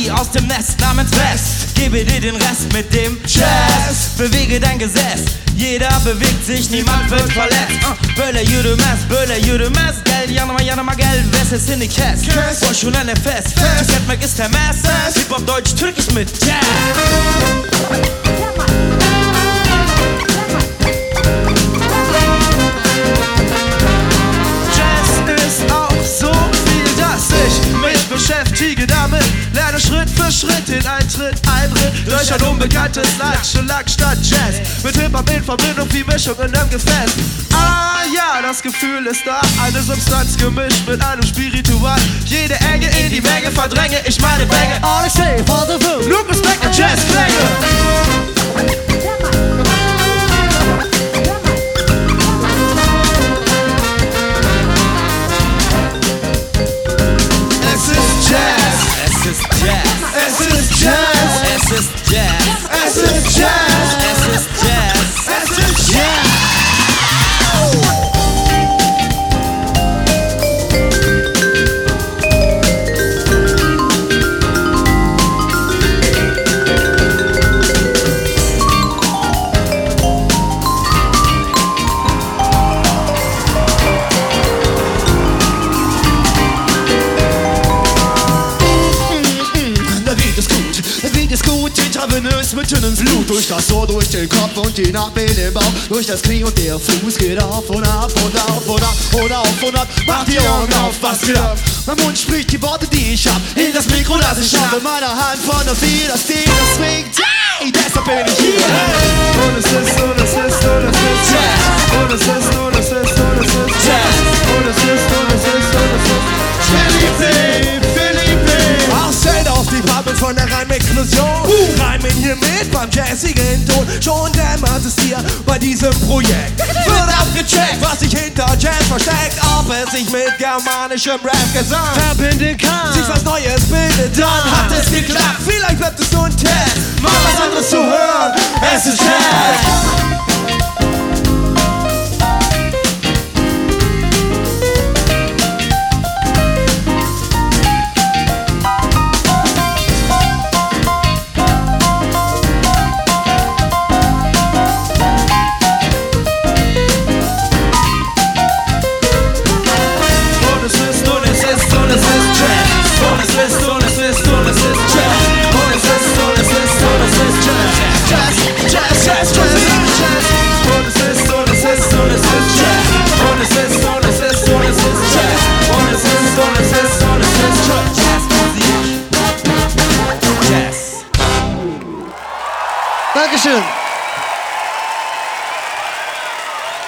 Magie aus dem Nest namens West. Gebe dir den Rest mit dem Jazz. Bewege dein Gesäß, jeder bewegt sich, niemand wird verletzt. Böyle yürümez, gel yanıma gel ve sesini kes. Boşuna nefes, tüketmek istemez. Hip-Hop Deutsch, Türkisch mit Jazz. Beschäftige damit, lerne Schritt für Schritt den Eintritt durch ein unbekanntes Land, Schellack statt Jazz. Mit Hip-Hop in Verbindung wie Mischung in einem Gefäß. Ah ja, das Gefühl ist da, eine Substanz gemischt mit einem Spiritual. Jede Enge in die Menge verdränge ich meine Bänge. All I say for the food, nur Respekt und Jazzklänge. Mitten ins Blut, durch das Ohr, durch den Kopf und die Nachwehen im Bauch, durch das Knie und der Fuß geht auf und ab und auf und ab und auf und ab. Mach die Augen auf, was geht ab? Mein Mund spricht die Worte, die ich hab, in das Mikro, das ich hab, in meiner Hand von der Vieh, das Ding, das swingt, hey, deshalb bin ich hier. Und es ist, und es ist, und es ist Jazz. Und es ist, und es ist, und es ist Jazz. Und es ist, und es ist, und es ist Philippe. Aussehen auf die Pappen von der Reimexplosion. Reimen hier mit beim jazzigen Ton. Schon dämmert es dir bei diesem Projekt. Wird abgecheckt, was sich hinter Jazz versteckt. Ob es sich mit germanischem Rap-Gesang verbinden kann, sich was Neues bildet dann